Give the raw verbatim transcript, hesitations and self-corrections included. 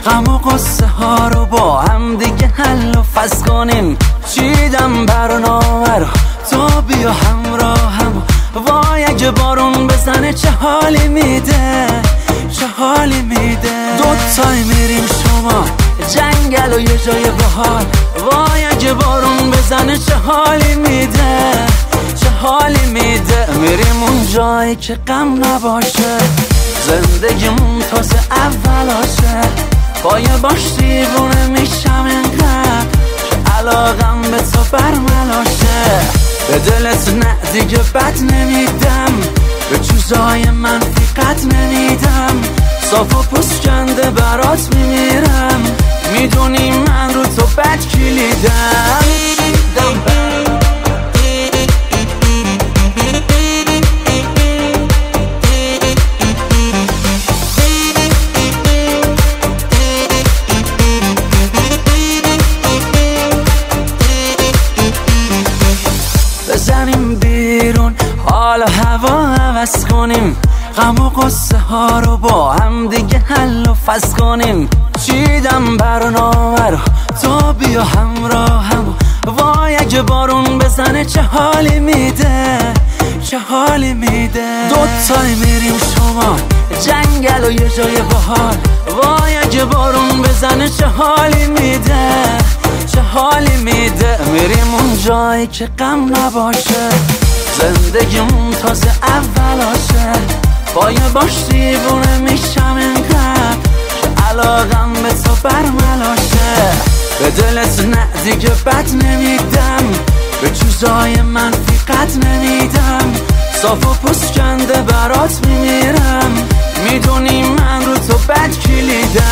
غم و قصه ها رو با هم دیگه حل و فصل کنیم. چیدم برنامه رو تو بیا همراهم. وای اگه بارون بزنه چه حالی میده، چه حالی میده. دوتایی میریم شما جنگل و یه جای بهار. وای اگه بارون بزنه چه حالی میده، چه حالی میده. میریم اون جایی که غم نباشه، زندگیمون تازه اولاشه. پای باش دیوونه میشم انقدر که علاقم به تو برملاشه. به دلت نه دیگه بد نمیدم، به چیزای منفی قد نمیدم. صاف و پوست کنده برات میمیرم، میدونی من رو تو بد کلیدم. بزنیم بیرون حال هوا عوض کنیم. غم و قصه ها رو با هم دیگه حل و فصل کنیم. چیدم برنامه رو تو بیا همراهم. وای اگه بارون بزنه چه حالی میده، چه حالی میده. دوتایی میریم شما جنگل و یه جای بهار. وای اگه بارون بزنه چه حالی میده، چه حالی میده. میریم اون جایی که غم نباشه، زندگیمون تازه اولاشه. پای باش دیوونه میشم انقدر که علاقم به تو برملاشه. به دلت نه دیگه بد نمیدم، به چیزای منفی قد نمیدم. صاف و پوست کنده برات میمیرم، میدونی من رو تو بد کلیدم.